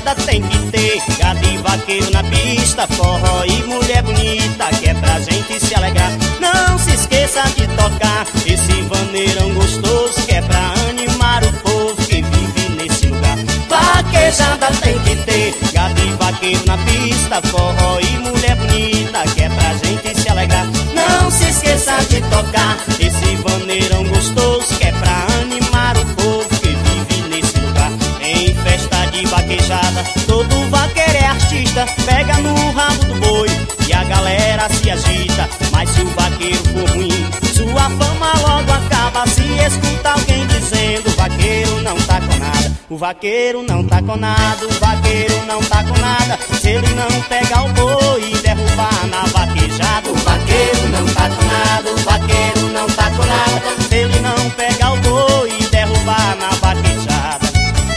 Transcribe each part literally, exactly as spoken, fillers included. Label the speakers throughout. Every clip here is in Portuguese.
Speaker 1: vaquejada tem que ter gado e vaqueiro na pista, forró e mulher bonita, que é pra gente se alegrar. Não se esqueça de tocar esse vaneirão gostoso, que é pra animar o povo que vive nesse lugar. Vaquejada tem que ter gado e vaqueiro na pista, forró e mulher bonita, que é pra gente se alegrar. Não se esqueça de tocar esse vaneirão gostoso, que é pra animar o povo que vive nesse lugar. Em festa de vaquejada, todo vaqueiro é artista, pega no rabo do boi e a galera se agita. Mas se o vaqueiro for ruim, sua fama logo acaba. Se escuta alguém dizendo: vaqueiro não tá com nada, o vaqueiro não tá com nada, o vaqueiro não tá com nada. Se ele não pegar o boi e derrubar na vaquejada, o vaqueiro não tá com nada, o vaqueiro não tá com nada. Se ele não pegar o boi e derrubar na vaquejada.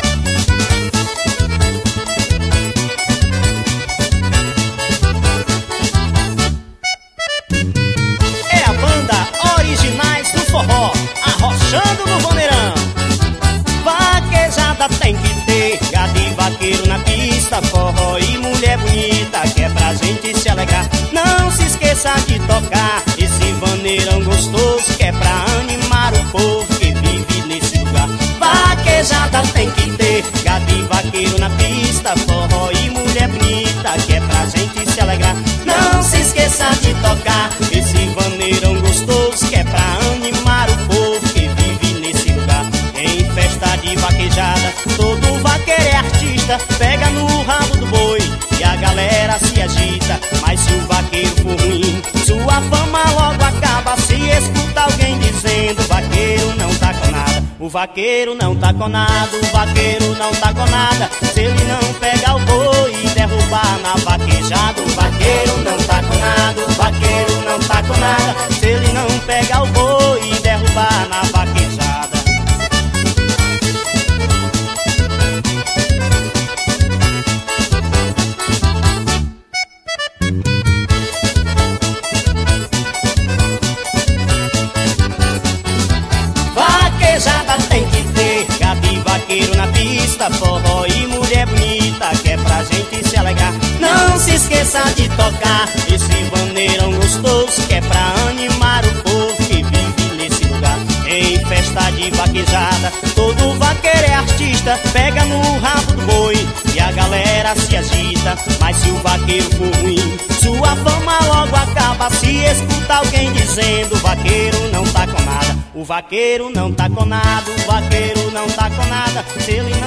Speaker 1: É a banda Originais do Forró, arrochando no vaneirão. Vaquejada tem que ter gado e vaqueiro na pista, forró e mulher bonita, que é pra gente se alegrar. Não se esqueça de tocar esse vaneirão gostoso, que é pra animar o povo que vive nesse lugar. Vaquejada tem que ter gado e vaqueiro na pista, forró e mulher bonita, que é pra gente se alegrar. Não se esqueça de tocar esse vaneirão gostoso, que é pra animar o povo que vive nesse lugar. Em festa de vaquejada, todo vaqueiro é artista, pega no rabo do boi e a galera se agita. Mas se o vaqueiro for ruim, sua fama logo acaba. Se escuta alguém dizendo: vaqueiro não tá com nada, o vaqueiro não tá com nada, o vaqueiro não tá com nada. Se ele não pegar o boi e derrubar na vaquejada, o vaqueiro não tá com nada, o vaqueiro não tá com nada. Se ele não pegar o boi e derrubar na vaquejada. Vaquejada tem que ter gado e vaqueiro na pista, forró e mulher bonita, que é pra gente se alegrar. Não se esqueça de tocar esse vaneirão gostoso, que é pra animar o povo que vive nesse lugar. Em festa de vaquejada, todo vaqueiro é artista, pega no rabo do boi e a galera se agita. Mas se o vaqueiro for ruim, sua fama logo acaba. Se escuta alguém dizendo: vaqueiro não tá com nada, o vaqueiro não tá com nada, o vaqueiro não tá com nada. Se ele